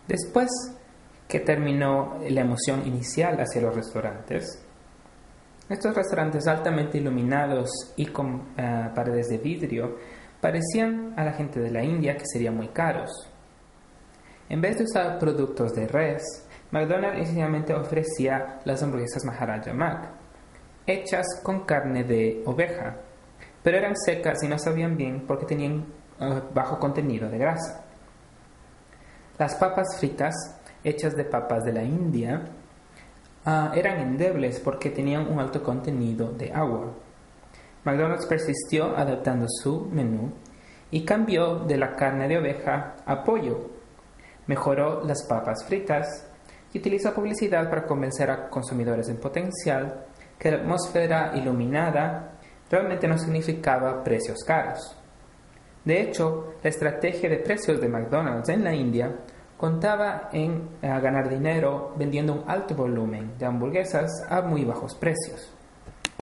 Después que terminó la emoción inicial hacia los restaurantes, estos restaurantes altamente iluminados y con paredes de vidrio parecían a la gente de la India que serían muy caros. En vez de usar productos de res, McDonald's inicialmente ofrecía las hamburguesas Maharaja Mac, hechas con carne de oveja, pero eran secas y no sabían bien porque tenían bajo contenido de grasa. Las papas fritas, hechas de papas de la India, eran endebles porque tenían un alto contenido de agua. McDonald's persistió adaptando su menú y cambió de la carne de oveja a pollo. Mejoró las papas fritas y utilizó publicidad para convencer a consumidores en potencial que la atmósfera iluminada realmente no significaba precios caros. De hecho, la estrategia de precios de McDonald's en la India contaba en ganar dinero vendiendo un alto volumen de hamburguesas a muy bajos precios.